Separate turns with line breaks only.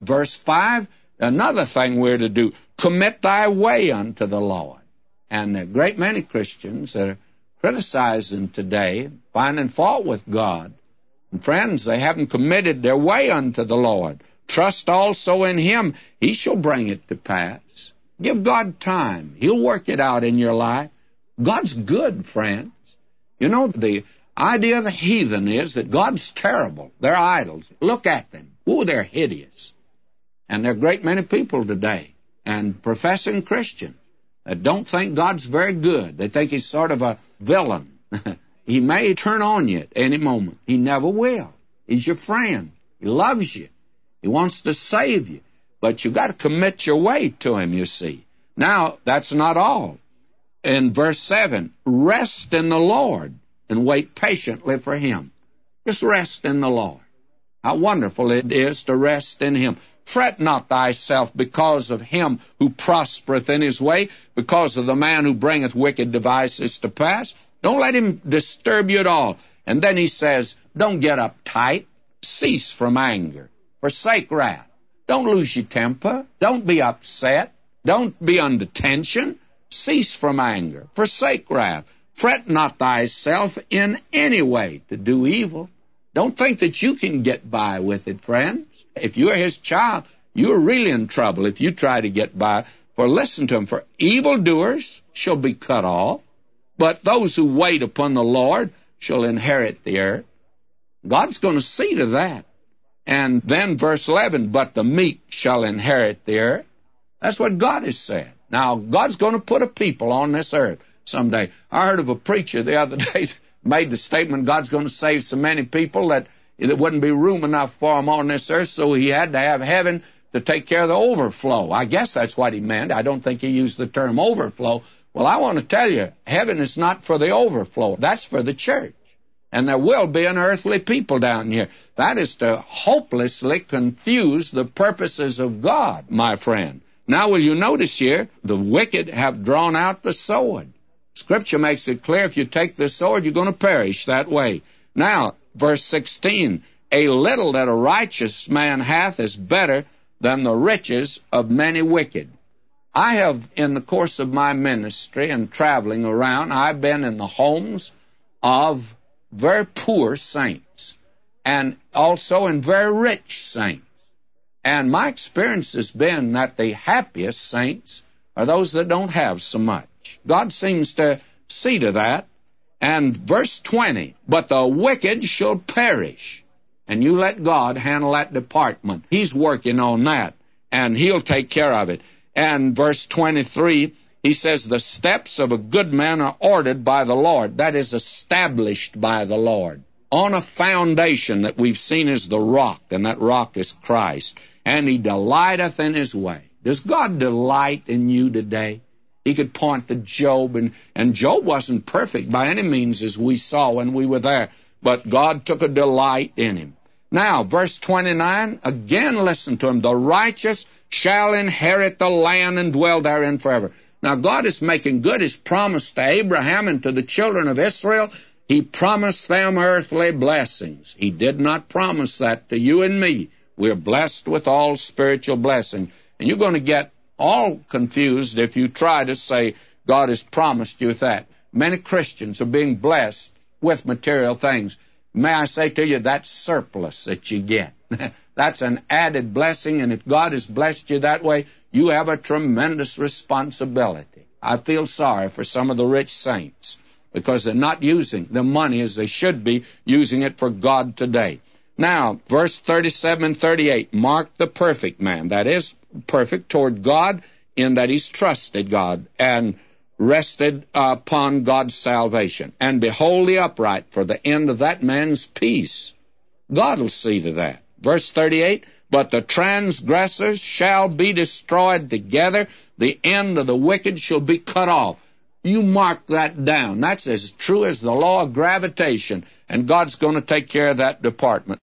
Verse 5, another thing we're to do, commit thy way unto the Lord. And a great many Christians that are criticizing today, finding fault with God. And friends, they haven't committed their way unto the Lord. Trust also in Him. He shall bring it to pass. Give God time. He'll work it out in your life. God's good, friends. You know, the idea of the heathen is that God's terrible. They're idols. Look at them. Ooh, they're hideous. And there are a great many people today, and professing Christians, that don't think God's very good. They think He's sort of a villain. He may turn on you at any moment. He never will. He's your friend. He loves you. He wants to save you. But you've got to commit your way to Him, you see. Now, that's not all. In verse 7, rest in the Lord and wait patiently for Him. Just rest in the Lord. How wonderful it is to rest in Him. Fret not thyself because of him who prospereth in his way, because of the man who bringeth wicked devices to pass. Don't let him disturb you at all. And then he says, don't get uptight. Cease from anger. Forsake wrath. Don't lose your temper. Don't be upset. Don't be under tension. Cease from anger. Forsake wrath. Fret not thyself in any way to do evil. Don't think that you can get by with it, friends. If you're His child, you're really in trouble if you try to get by. For listen to Him, for evildoers shall be cut off, but those who wait upon the Lord shall inherit the earth. God's going to see to that. And then verse 11, but the meek shall inherit the earth. That's what God has said. Now, God's going to put a people on this earth someday. I heard of a preacher the other day made the statement God's going to save so many people that there wouldn't be room enough for them on this earth, so He had to have heaven to take care of the overflow. I guess that's what He meant. I don't think He used the term overflow. Well, I want to tell you, heaven is not for the overflow. That's for the church. And there will be an earthly people down here. That is to hopelessly confuse the purposes of God, my friend. Now, will you notice here, the wicked have drawn out the sword. Scripture makes it clear if you take the sword, you're going to perish that way. Now, verse 16, a little that a righteous man hath is better than the riches of many wicked. I have, in the course of my ministry and traveling around, I've been in the homes of very poor saints and also in very rich saints. And my experience has been that the happiest saints are those that don't have so much. God seems to see to that. And verse 20, but the wicked shall perish. And you let God handle that department. He's working on that, and He'll take care of it. And verse 23, he says, the steps of a good man are ordered by the Lord. That is established by the Lord. On a foundation that we've seen as the rock, and that rock is Christ. And He delighteth in His way. Does God delight in you today? He could point to Job, and Job wasn't perfect by any means as we saw when we were there, but God took a delight in him. Now, verse 29, again listen to him. The righteous shall inherit the land and dwell therein forever. Now, God is making good His promise to Abraham and to the children of Israel. He promised them earthly blessings. He did not promise that to you and me. We're blessed with all spiritual blessings. And you're going to get all confused if you try to say God has promised you that. Many Christians are being blessed with material things. May I say to you, that's surplus that you get. That's an added blessing, and if God has blessed you that way, you have a tremendous responsibility. I feel sorry for some of the rich saints because they're not using the money as they should be using it for God today. Now, verse 37 and 38, mark the perfect man. That is, perfect toward God in that he's trusted God and rested upon God's salvation. And behold the upright, for the end of that man's peace. God will see to that. Verse 38, but the transgressors shall be destroyed together. The end of the wicked shall be cut off. You mark that down. That's as true as the law of gravitation, and God's going to take care of that department.